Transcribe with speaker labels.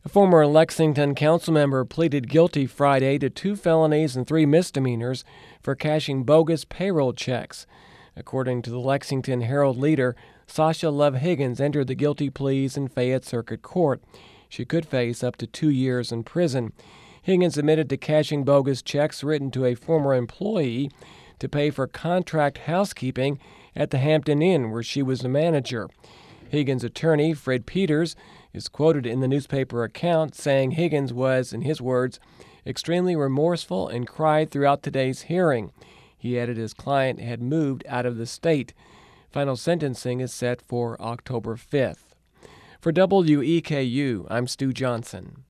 Speaker 1: A former Lexington council member pleaded guilty Friday to 2 felonies and 3 misdemeanors for cashing bogus payroll checks. According to the Lexington Herald-Leader, Sasha Love Higgins entered the guilty pleas in Fayette Circuit Court. She could face up to 2 years in prison. Higgins admitted to cashing bogus checks written to a former employee to pay for contract housekeeping at the Hampton Inn, where she was the manager. Higgins' attorney, Fred Peters, is quoted in the newspaper account saying Higgins was, in his words, extremely remorseful and cried throughout today's hearing. He added his client had moved out of the state. Final sentencing is set for October 5th. For WEKU, I'm Stu Johnson.